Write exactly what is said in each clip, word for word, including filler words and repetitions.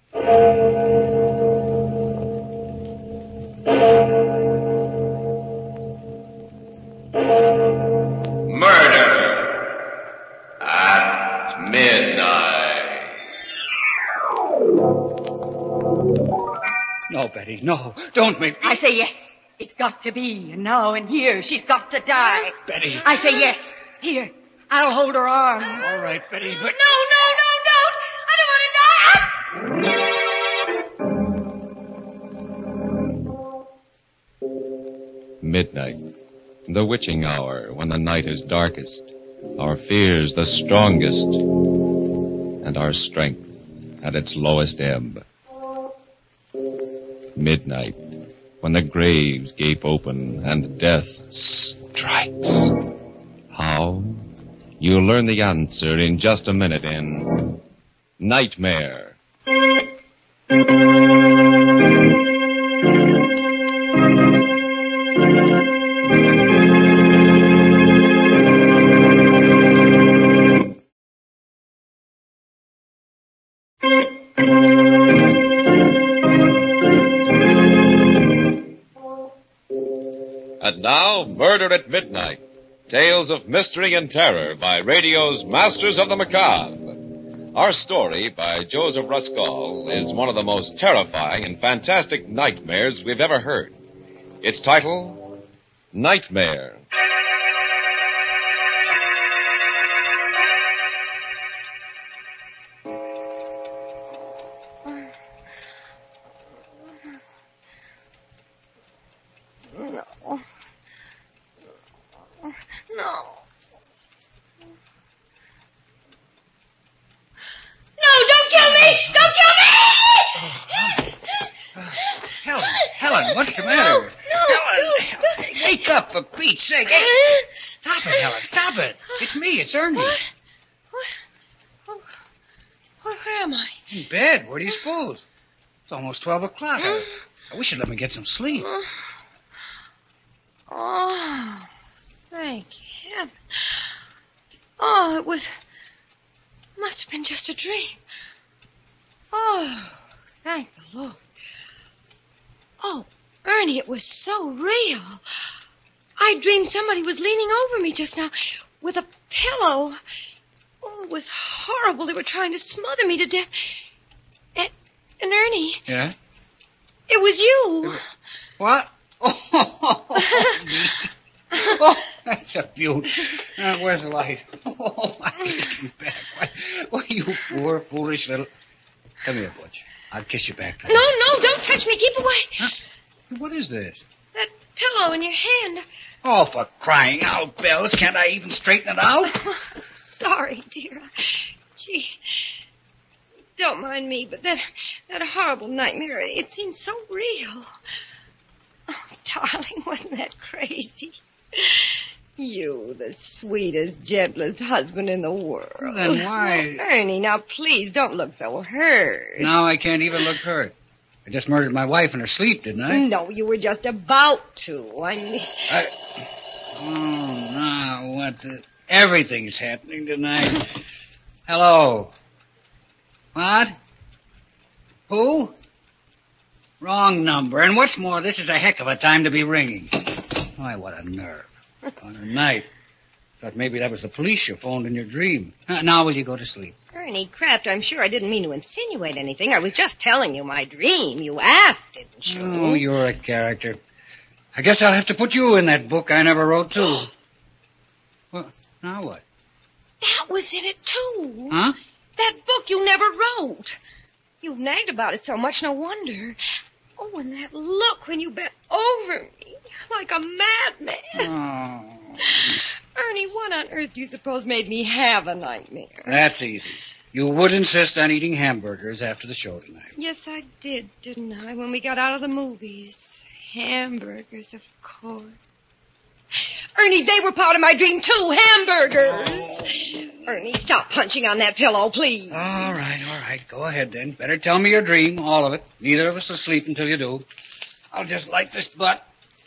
at midnight. No, Betty, no. Don't make me... I say yes. It's got to be. And now and here, she's got to die. Betty. I say yes. Here, I'll hold her arm. All right, Betty, but... No, no, no, don't. I don't want to die. Midnight, the witching hour, when the night is darkest, our fears the strongest, and our strength at its lowest ebb. Midnight, when the graves gape open and death strikes. How? You'll learn the answer in just a minute in Nightmare. And now, Murder at Midnight. Tales of mystery and terror by radio's Masters of the Macabre. Our story, by Joseph Ruskall, is one of the most terrifying and fantastic nightmares we've ever heard. Its title, Nightmare. What's the matter? No, no, Helen, no. Wake up, for Pete's sake. Hey, stop it, Helen, stop it. It's me, it's Ernie. What? What? Oh, where, where am I? In bed. Where do you suppose? It's almost twelve o'clock. I, I wish you'd let me get some sleep. Oh, thank heaven. Oh, it was... must have been just a dream. Oh, thank the Lord. Oh, Ernie, it was so real. I dreamed somebody was leaning over me just now with a pillow. Oh, it was horrible. They were trying to smother me to death. And, and Ernie. Yeah? It was you. What? Oh, me. Oh, that's a beaut. Uh, where's the light? Oh, I kissed you back. Why, why, you poor, foolish little... Come here, Butch. I'll kiss you back. No, no, don't touch me. Keep away. Huh? What is this? That pillow in your hand. Oh, for crying out, Bells. Can't I even straighten it out? Sorry, dear. Gee, don't mind me, but that, that horrible nightmare, it seemed so real. Oh, darling, wasn't that crazy? You, the sweetest, gentlest husband in the world. Then why... Oh, Ernie, now please don't look so hurt. Now I can't even look hurt. I just murdered my wife in her sleep, didn't I? No, you were just about to. I mean... I... Oh, now what the... Everything's happening tonight. Hello. What? Who? Wrong number. And what's more, this is a heck of a time to be ringing. Why, what a nerve. On a night. Thought maybe that was the police you phoned in your dream. Uh, now will you go to sleep? Ernie Kraft, I'm sure I didn't mean to insinuate anything. I was just telling you my dream. You asked, didn't you? Oh, you're a character. I guess I'll have to put you in that book I never wrote, too. Well, now what? That was in it, too. Huh? That book you never wrote. You've nagged about it so much, no wonder. Oh, and that look when you bent over me, like a madman. Oh. Ernie, what on earth do you suppose made me have a nightmare? That's easy. You would insist on eating hamburgers after the show tonight. Yes, I did, didn't I, when we got out of the movies? Hamburgers, of course. Ernie, they were part of my dream, too. Hamburgers. Oh. Ernie, stop punching on that pillow, please. All right, all right. Go ahead, then. Better tell me your dream, all of it. Neither of us will sleep until you do. I'll just light this butt.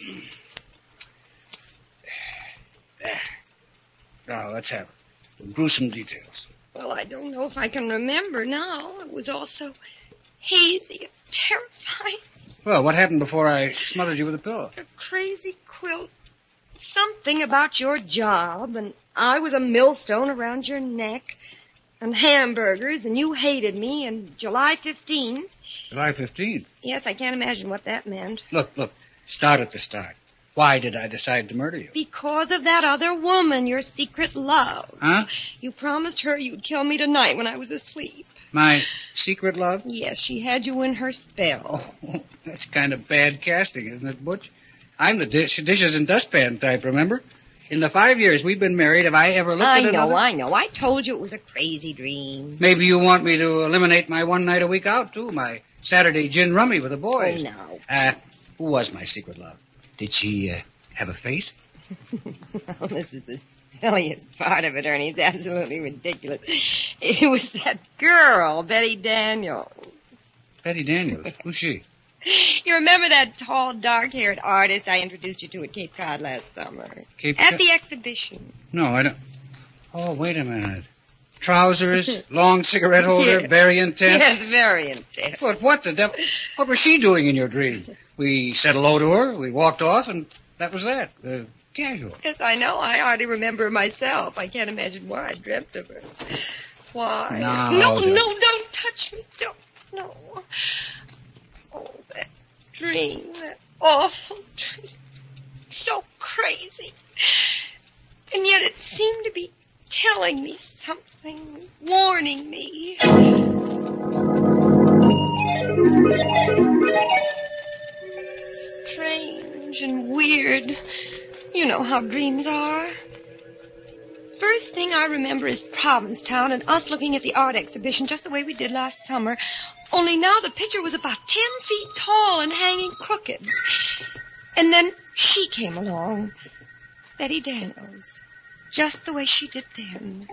Now, let's have it. The gruesome details. Well, I don't know if I can remember now. It was all so hazy and terrifying. Well, what happened before I smothered you with a pillow? A crazy quilt. Something about your job, and I was a millstone around your neck, and hamburgers, and you hated me, and July fifteenth. July fifteenth? Yes, I can't imagine what that meant. Look, look, start at the start. Why did I decide to murder you? Because of that other woman, your secret love. Huh? You promised her you'd kill me tonight when I was asleep. My secret love? Yes, she had you in her spell. Oh, that's kind of bad casting, isn't it, Butch? I'm the dish, dishes and dustpan type, remember? In the five years we've been married, have I ever looked I at another? know, I know. I told you it was a crazy dream. Maybe you want me to eliminate my one night a week out, too, my Saturday gin rummy with the boys. Oh, no. Uh, who was my secret love? Did she uh, have a face? Well, this is the silliest part of it, Ernie. It's absolutely ridiculous. It was that girl, Betty Daniels. Betty Daniels? Who's she? You remember that tall, dark-haired artist I introduced you to at Cape Cod last summer? Cape At Cod? the exhibition. No, I don't. Oh, wait a minute. Trousers, long cigarette holder, Yes. very intense. Yes, very intense. But what the devil? What was she doing in your dream? We said hello to her, we walked off, and that was that. Uh, casual. Yes, I know. I hardly remember her myself. I can't imagine why I dreamt of her. Why? Now, no, don't. no, don't touch me. Don't. No. Oh, that dream. That awful dream. So crazy. And yet it seemed to be telling me something, warning me. Strange and weird. You know how dreams are. First thing I remember is Provincetown and us looking at the art exhibition just the way we did last summer. Only now the picture was about ten feet tall and hanging crooked. And then she came along. Betty Daniels. Just the way she did then.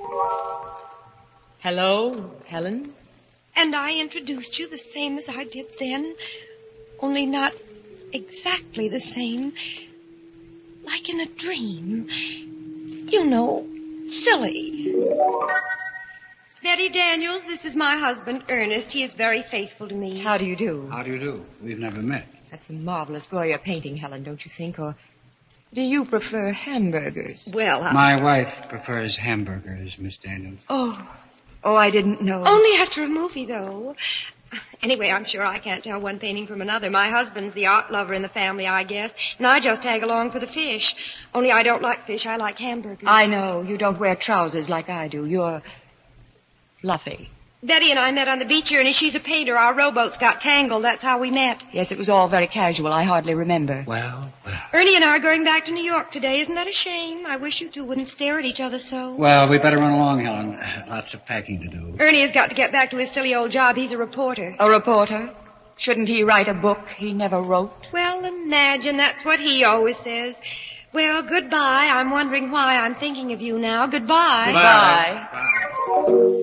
Hello, Helen. And I introduced you the same as I did then. Only not exactly the same. Like in a dream. You know, silly. Betty Daniels, this is my husband, Ernest. He is very faithful to me. How do you do? How do you do? We've never met. That's a marvelous Goya painting, Helen, don't you think? Or do you prefer hamburgers? Well, I... My wife prefers hamburgers, Miss Daniels. Oh, oh, I didn't know. Only after a movie, though. Anyway, I'm sure I can't tell one painting from another. My husband's the art lover in the family, I guess. And I just tag along for the fish. Only I don't like fish. I like hamburgers. I know. You don't wear trousers like I do. You're fluffy. Betty and I met on the beach, Ernie. She's a painter. Our rowboats got tangled. That's how we met. Yes, it was all very casual. I hardly remember. Well, well. Ernie and I are going back to New York today. Isn't that a shame? I wish you two wouldn't stare at each other so. Well, we better run along, Helen. Lots of packing to do. Ernie has got to get back to his silly old job. He's a reporter. A reporter? Shouldn't he write a book he never wrote? Well, imagine. That's what he always says. Well, goodbye. I'm wondering why I'm thinking of you now. Goodbye. Goodbye. Bye.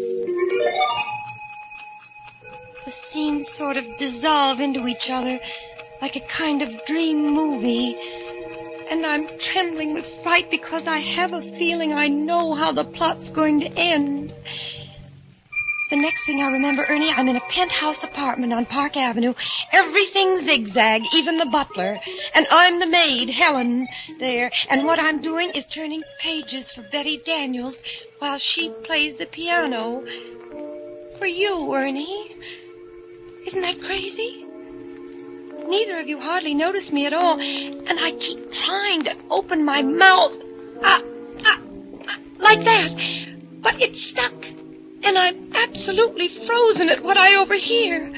The scenes sort of dissolve into each other like a kind of dream movie. And I'm trembling with fright because I have a feeling I know how the plot's going to end. The next thing I remember, Ernie, I'm in a penthouse apartment on Park Avenue. Everything zigzag, even the butler. And I'm the maid, Helen, there. And what I'm doing is turning pages for Betty Daniels while she plays the piano. For you, Ernie. Isn't that crazy? Neither of you hardly notice me at all. And I keep trying to open my mouth. Ah, ah, ah, like that. But it's stuck. And I'm absolutely frozen at what I overhear.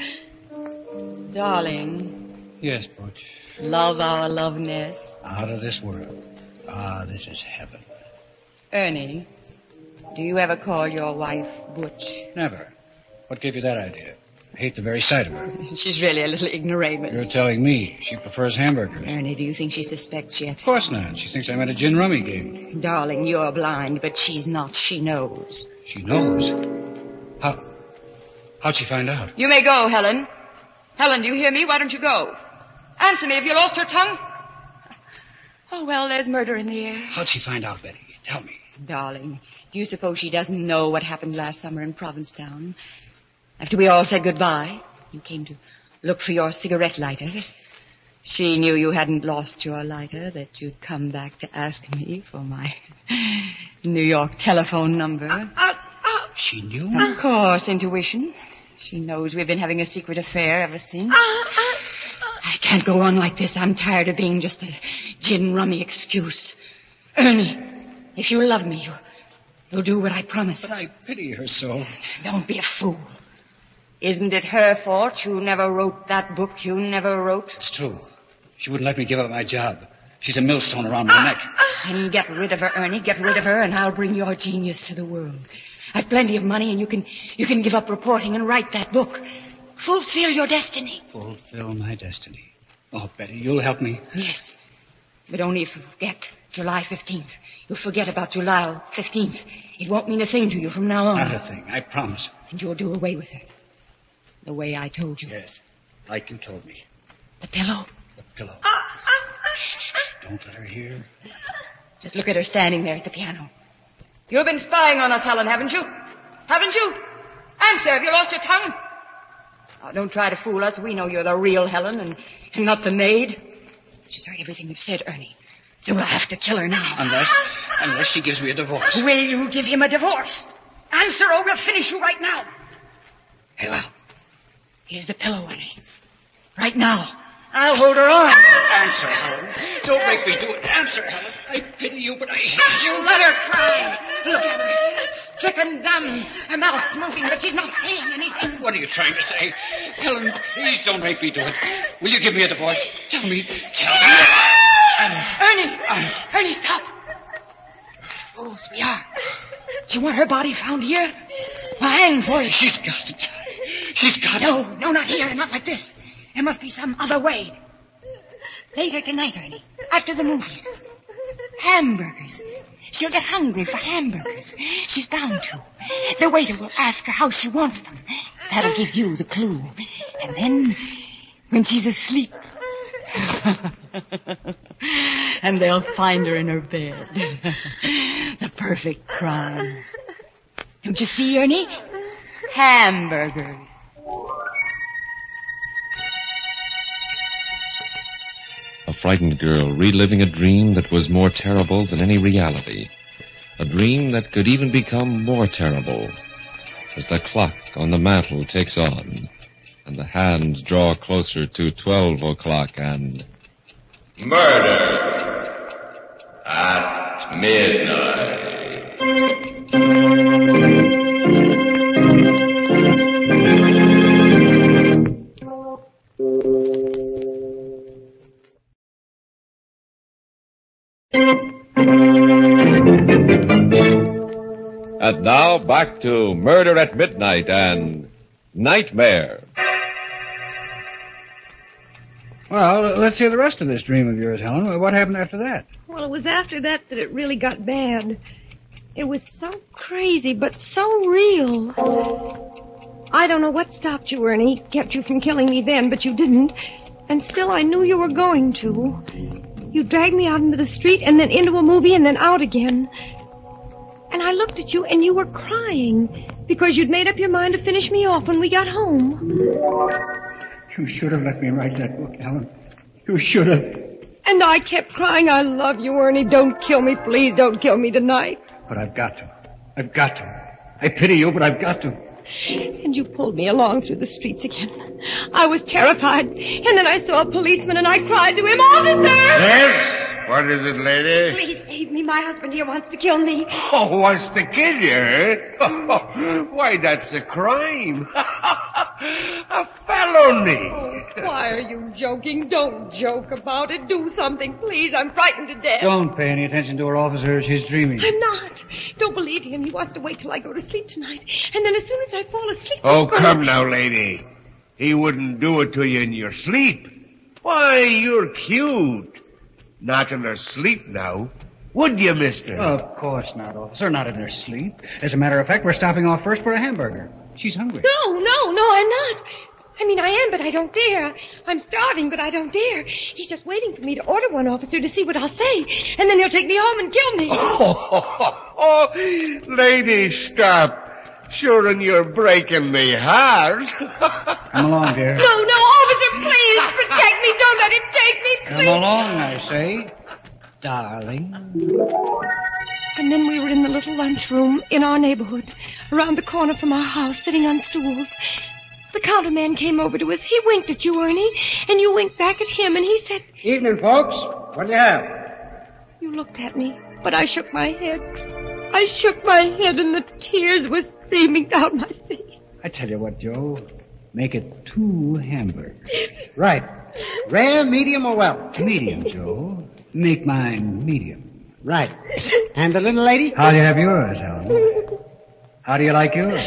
Darling, Yes, Butch. love our loveness. Out of this world. Ah, this is heaven. Ernie, do you ever call your wife Butch? Never. What gave you that idea? I hate the very sight of her. She's really a little ignoramus. You're telling me she prefers hamburgers. Ernie, do you think she suspects yet? Of course not. She thinks I'm at a gin rummy game. Darling, you're blind, but she's not. She knows. She knows. How? How'd she find out? You may go, Helen. Helen, do you hear me? Why don't you go? Answer me. Have you lost your tongue? Oh, well, there's murder in the air. How'd she find out, Betty? Tell me. Darling, do you suppose she doesn't know what happened last summer in Provincetown? After we all said goodbye? You came to look for your cigarette lighter. She knew you hadn't lost your lighter, that you'd come back to ask me for my New York telephone number. Uh, uh, uh, she knew? Of course, intuition. She knows we've been having a secret affair ever since. Uh, uh, I can't go on like this. I'm tired of being just a gin rummy excuse. Ernie, if you love me, you, you'll do what I promised. But I pity her so. Don't be a fool. Isn't it her fault you never wrote that book you never wrote? It's true. She wouldn't let me give up my job. She's a millstone around my neck. Then get rid of her, Ernie. Get rid of her, and I'll bring your genius to the world. I've plenty of money, and you can you can give up reporting and write that book. Fulfill your destiny. Fulfill my destiny. Oh, Betty, you'll help me. Yes, but only if you forget July fifteenth. You'll forget about July fifteenth. It won't mean a thing to you from now on. Not a thing, I promise. And you'll do away with her. The way I told you. Yes, like you told me. The pillow. The pillow. Shh, don't let her hear. Just look at her standing there at the piano. You've been spying on us, Helen, haven't you? Haven't you? Answer, have you lost your tongue? Oh, don't try to fool us. We know you're the real Helen and, and not the maid. She's heard everything you've said, Ernie. So we'll have to kill her now. Unless, unless she gives me a divorce. Will you give him a divorce? Answer or we'll finish you right now. Very well. Here's the pillow, Ernie. Right now. I'll hold her on. Answer, Helen. Don't make me do it. Answer, Helen. I pity you, but I hate you. You let her cry. Look at her. Stricken dumb. Her mouth's moving, but she's not saying anything. What are you trying to say? Helen, please don't make me do it. Will you give me a divorce? Tell me. Tell me. Ernie. Ernie, stop. Fools we are. Do you want her body found here? I'll hang for you. She's got to die. She's got to. No, no, not here. Not like this. There must be some other way. Later tonight, Ernie. After the movies. Hamburgers. She'll get hungry for hamburgers. She's bound to. The waiter will ask her how she wants them. That'll give you the clue. And then, when she's asleep... and they'll find her in her bed. The perfect crime. Don't you see, Ernie? Hamburgers. A frightened girl reliving a dream that was more terrible than any reality. A dream that could even become more terrible as the clock on the mantel ticks on and the hands draw closer to twelve o'clock and... Murder at midnight. And now back to Murder at Midnight and Nightmare. Well, let's hear the rest of this dream of yours, Helen. What happened after that? Well, it was after that that it really got bad. It was so crazy, but so real. I don't know what stopped you, Ernie, kept you from killing me then, but you didn't. And still I knew you were going to. You dragged me out into the street and then into a movie and then out again. And I looked at you and you were crying because you'd made up your mind to finish me off when we got home. You should have let me write that book, Helen. You should have. And I kept crying, I love you, Ernie. Don't kill me, please. Don't kill me tonight. But I've got to. I've got to. I pity you, but I've got to. And you pulled me along through the streets again. I was terrified. And then I saw a policeman and I cried to him, Officer! Yes? What is it, lady? Please save me. My husband here wants to kill me. Oh, wants to kill you, eh? Why, that's a crime. A felony. Oh, why are you joking? Don't joke about it. Do something, please. I'm frightened to death. Don't pay any attention to her, officer. She's dreaming. I'm not. Don't believe him. He wants to wait till I go to sleep tonight. And then as soon as I fall asleep... Oh, he's come gonna... now, lady. He wouldn't do it to you in your sleep. Why, you're cute. Not in her sleep now. Would you, mister? Of course not, officer. Not in her sleep. As a matter of fact, we're stopping off first for a hamburger. She's hungry. No, no, no, I'm not. I mean, I am, but I don't dare. I'm starving, but I don't dare. He's just waiting for me to order one, officer, to see what I'll say. And then he'll take me home and kill me. Oh, oh, oh, oh. Lady, stop. Sure, and you're breaking me heart. Come along, dear. No, no, officer, please protect me. Don't let him take me, Come please. along, I say. Darling. And then we were in the little lunchroom in our neighborhood, around the corner from our house, sitting on stools. The counterman came over to us. He winked at you, Ernie, and you winked back at him, and he said... Evening, folks. What do you have? You looked at me, but I shook my head. I shook my head, and the tears were streaming down my face. I tell you what, Joe. Make it two hamburgers. Right. Rare, medium, or well? Medium, Joe. Make mine medium. Right. And the little lady? How do you have yours, Helen? How do you like yours?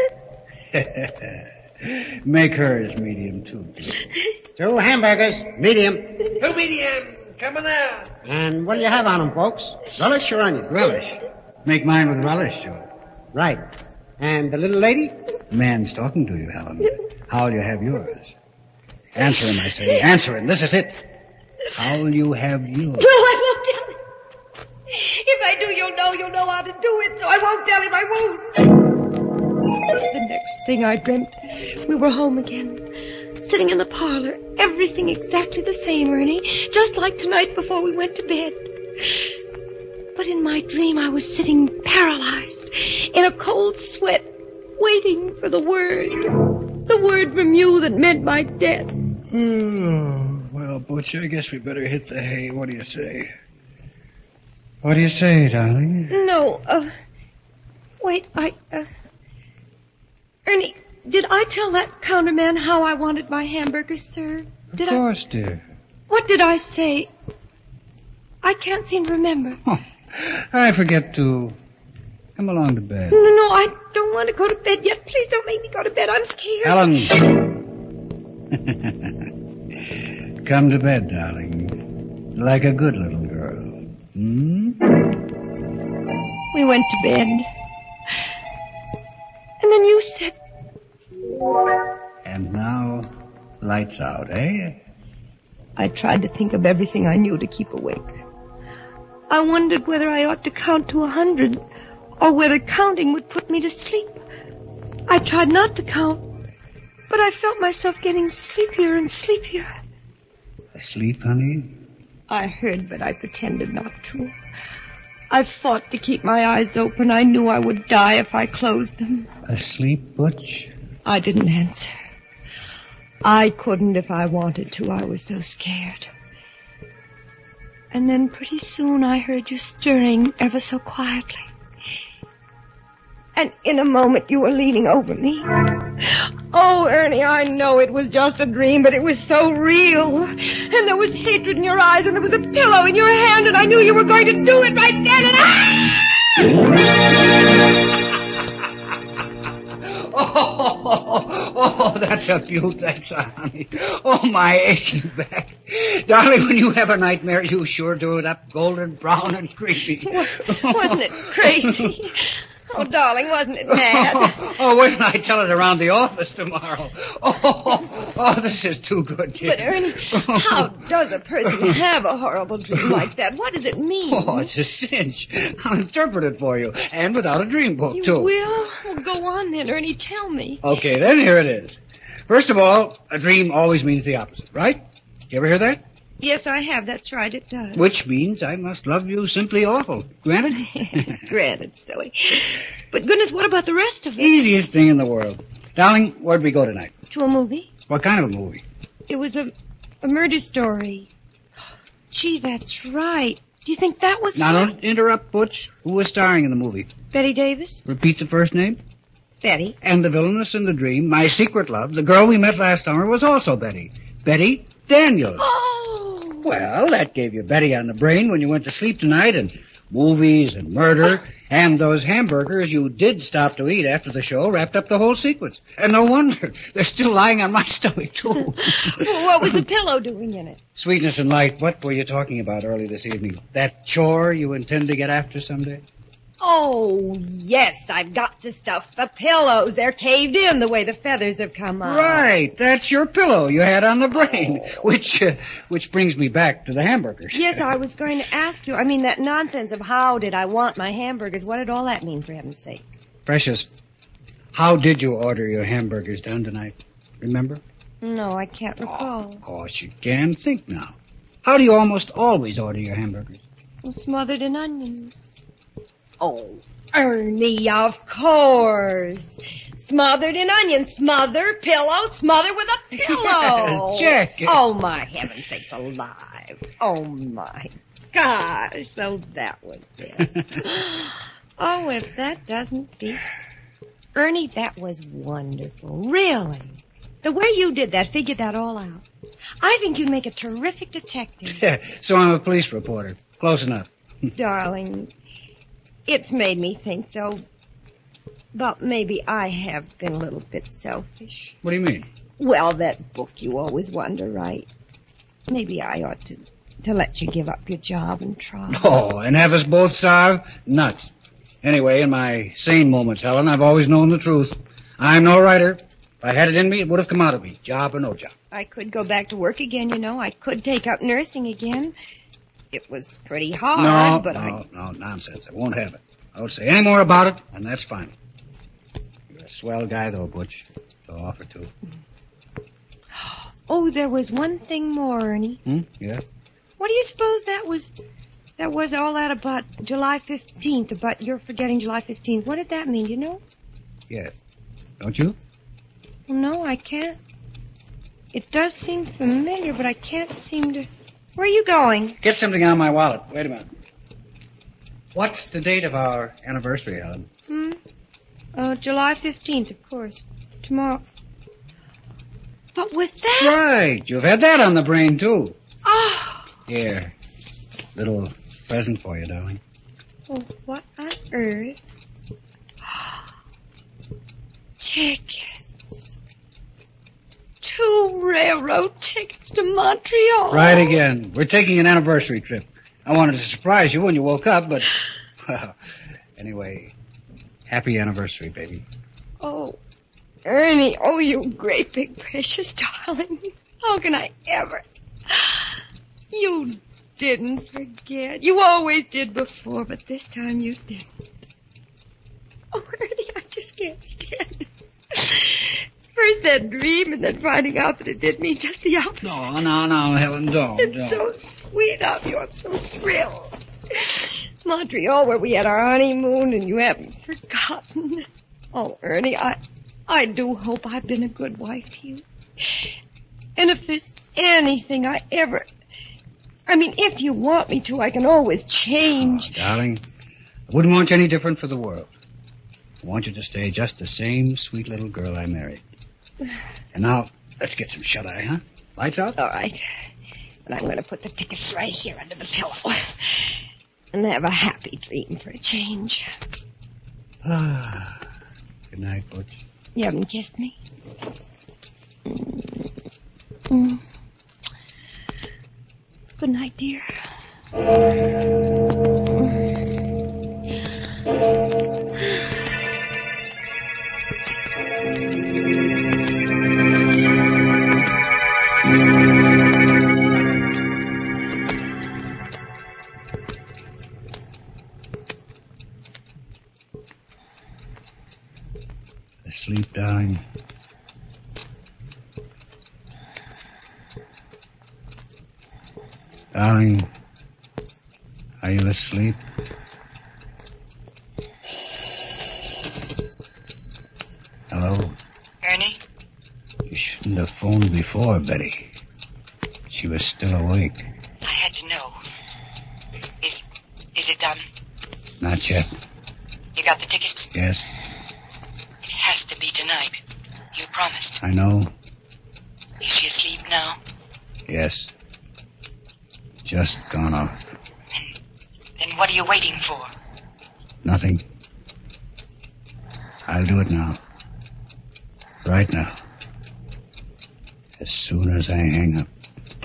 Make hers medium, too. Two hamburgers, medium. Two medium. Coming out. And what do you have on them, folks? Relish or onion? Relish. Make mine with relish, Joe. Right. And the little lady? The man's talking to you, Helen. How'll you have yours? Answer him, I say. Answer him. This is it. How'll you have yours? No, I won't tell him. If I do, you'll know you'll know how to do it, so I won't tell him I won't. The next thing I dreamt, we were home again, sitting in the parlor, everything exactly the same, Ernie, just like tonight before we went to bed. But in my dream, I was sitting paralyzed, in a cold sweat, waiting for the word, the word from you that meant my death. Oh, well, Butch, I guess we better hit the hay. What do you say? What do you say, darling? No, uh, wait, I, uh, Ernie, did I tell that counterman how I wanted my hamburgers served? Did Of course, I... dear. What did I say? I can't seem to remember. Oh, I forget to... Come along to bed. No, no, I don't want to go to bed yet. Please don't make me go to bed. I'm scared. Helen. Come to bed, darling. Like a good little girl. Hmm? We went to bed. And then you said... And now, lights out, eh? I tried to think of everything I knew to keep awake. I wondered whether I ought to count to a hundred, or whether counting would put me to sleep. I tried not to count, but I felt myself getting sleepier and sleepier. Asleep, honey? I heard, but I pretended not to. I fought to keep my eyes open. I knew I would die if I closed them. Asleep, Butch? I didn't answer. I couldn't if I wanted to. I was so scared. And then pretty soon I heard you stirring ever so quietly. And in a moment you were leaning over me. Oh, Ernie, I know it was just a dream, but it was so real. And there was hatred in your eyes, and there was a pillow in your hand, and I knew you were going to do it right then, and I... Oh, oh, oh, that's a beaut, that's a honey. Oh, my aching back. Darling, when you have a nightmare, you sure do it up golden brown and creepy. Wasn't it crazy? Oh, darling, wasn't it mad? Oh, oh, wait till I tell it around the office tomorrow. Oh, oh, oh, this is too good, kid. But, Ernie, how does a person have a horrible dream like that? What does it mean? Oh, it's a cinch. I'll interpret it for you, and without a dream book, you too. will? Well, go on then, Ernie, tell me. Okay, then here it is. First of all, a dream always means the opposite, right? You ever hear that? Yes, I have. That's right, it does. Which means I must love you simply awful. Granted? Granted, silly. But goodness, what about the rest of it? Easiest thing in the world. Darling, where'd we go tonight? To a movie. What kind of a movie? It was a, a murder story. Gee, that's right. Do you think that was Now, right? don't interrupt, Butch. Who was starring in the movie? Betty Davis? Repeat the first name. Betty. And the villainess in the dream, my secret love, the girl we met last summer, was also Betty. Betty Daniels. Oh! Well, that gave you Betty on the brain when you went to sleep tonight, and movies and murder, and those hamburgers you did stop to eat after the show wrapped up the whole sequence. And no wonder. They're still lying on my stomach, too. Well, what was the pillow doing in it? Sweetness and light, what were you talking about early this evening? That chore you intend to get after someday? Oh, yes, I've got to stuff the pillows. They're caved in the way the feathers have come out. Right, that's your pillow you had on the brain, which uh, which brings me back to the hamburgers. Yes, I was going to ask you. I mean, that nonsense of how did I want my hamburgers, what did all that mean, for heaven's sake? Precious, How did you order your hamburgers done tonight? Remember? No, I can't Oh, recall. of course you can. Think now. How do you almost always order your hamburgers? Oh, smothered in onions. Oh, Ernie, of course. Smothered in onions. Smother, pillow, smother with a pillow. Yes, Jack. Oh, my heaven sakes alive. Oh, my gosh. So that was it. Oh, if that doesn't beat... Ernie, that was wonderful. Really. The way you did that, figured that all out. I think you'd make a terrific detective. Yeah, so I'm a police reporter. Close enough. Darling, it's made me think, though, but maybe I have been a little bit selfish. What do you mean? Well, that book you always want to write. Maybe I ought to, to let you give up your job and try. Oh, and have us both starve? Nuts. Anyway, in my sane moments, Helen, I've always known the truth. I'm no writer. If I had it in me, it would have come out of me, job or no job. I could go back to work again, you know. I could take up nursing again. It was pretty hard, no, but no, I... no, nonsense. I won't have it. I won't say any more about it, and that's fine. You're a swell guy, though, Butch. So offer to. Oh, there was one thing more, Ernie. Hmm? Yeah? What do you suppose that was... That was all that about July fifteenth, about your forgetting July fifteenth. What did that mean, you know? Yeah. Don't you? Well, no, I can't. It does seem familiar, but I can't seem to... Where are you going? Get something out of my wallet. Wait a minute. What's the date of our anniversary, Helen? Hmm? Uh, July fifteenth, of course. Tomorrow. What was that? Right. You've had that on the brain, too. Oh! Here. Little present for you, darling. Oh, what on earth? Tickets. Two railroad tickets to Montreal. Right again. We're taking an anniversary trip. I wanted to surprise you when you woke up, but... Well, anyway, happy anniversary, baby. Oh, Ernie, oh, you great big precious darling. How can I ever... You didn't forget. You always did before, but this time you didn't. Oh, Ernie, I just can't stand it. First that dream, and then finding out that it did me just the opposite. No, no, no, Helen, don't, It's don't. so sweet of you. I'm so thrilled. Montreal, where we had our honeymoon, and you haven't forgotten. Oh, Ernie, I, I do hope I've been a good wife to you. And if there's anything I ever... I mean, if you want me to, I can always change. Oh, darling, I wouldn't want you any different for the world. I want you to stay just the same sweet little girl I married. And now, let's get some shut-eye, huh? Lights out? All right. And I'm going to put the tickets right here under the pillow. And have a happy dream for a change. Ah. Good night, Butch. You haven't kissed me? Mm. Mm. Good night, dear. Asleep, darling. Darling, are you asleep? Hello? Ernie? You shouldn't have phoned before, Betty. She was still awake. I had to know. Is is it done? Not yet. You got the tickets? Yes, It has to be tonight. You promised. I know. Is she asleep now? Yes. Just gone off. Then what are you waiting for? Nothing. I'll do it now. Right now. As soon as I hang up.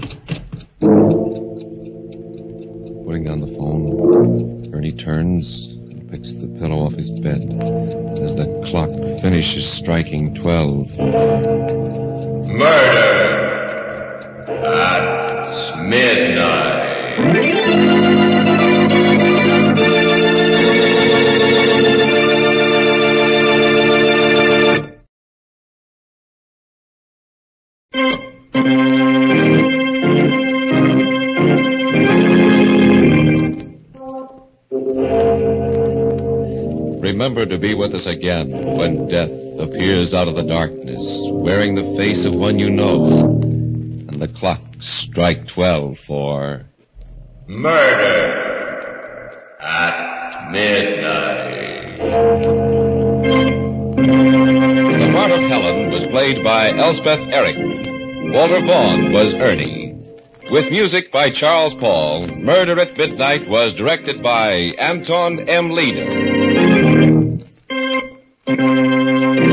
Putting down the phone, Ernie turns and picks the pillow off his bed as the clock finishes striking twelve. Murder at midnight. remember to be with us again when death appears out of the darkness, wearing the face of one you know, and the clocks strike twelve for... Murder at Midnight. The part of Helen was played by Elspeth Eric. Walter Vaughn was Ernie. With music by Charles Paul, Murder at Midnight was directed by Anton M. Leader.